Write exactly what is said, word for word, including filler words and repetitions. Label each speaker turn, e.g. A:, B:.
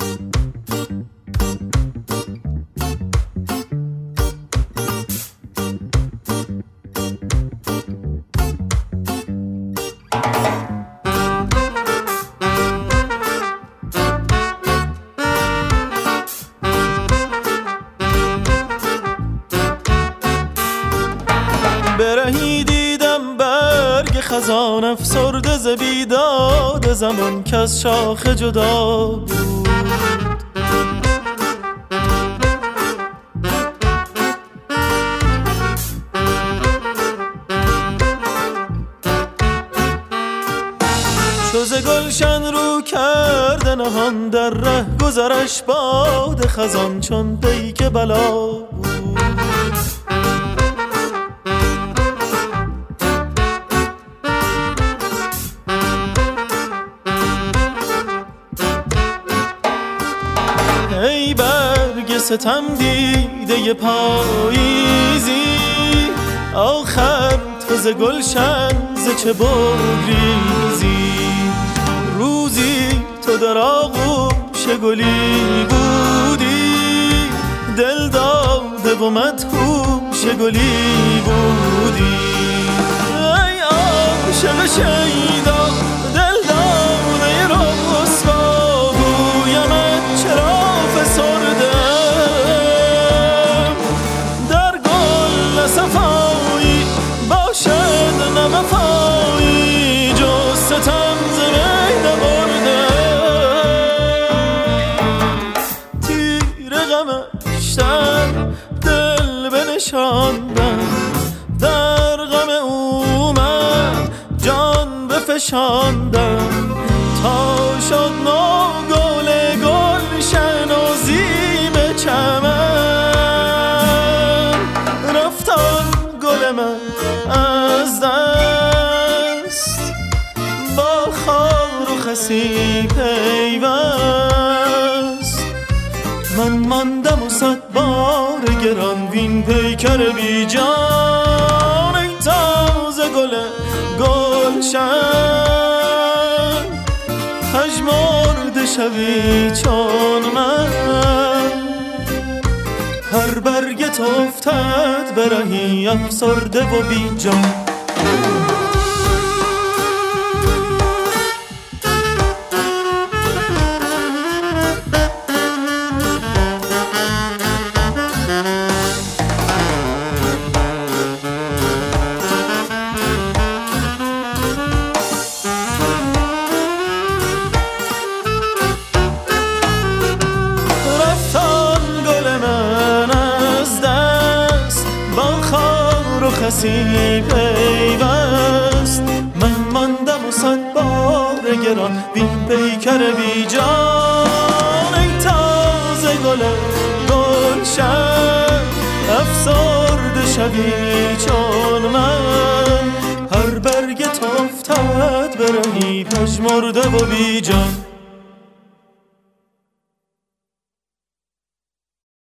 A: برهی دیدم برگ خزان افسرده ز بیداد زمان که از شاخه جدا بود. چو ز گلشن رو کرده نهان در ره گذرش باد خزان چون پیک بلا بود. ای برگ ستم دیده پاییزی آخر تو ز گلشن ز چه بگریزی. روزی تو در آغوش گلی بودی دل داده و مدهوش گلی بودی. ای عاشق شیدا دل داده رسوا گویمت چرا فسردم در گل صفایی باشد نوفایی جز ستم ز می نبردم. تیر غمش در دل بنشاندم در غم او من جان بفشاندم تا شد نو گل گلشن و زیب چمن. رفتان گل من از دست با خار و خسی پیوست. من ماندم و صد بار گران وین پیکر بی جان. ای تازه گل گلشن پژمرده شوی چون من. هر برگت افتد برهی افسرده و بی جان. کسی پیوست من ماندم و صد بار گران بین پیکر بی جان. ای تازه گل گلشن افسرده شوی چون من. هر برگت افتد برهی پژمرده و بی جان.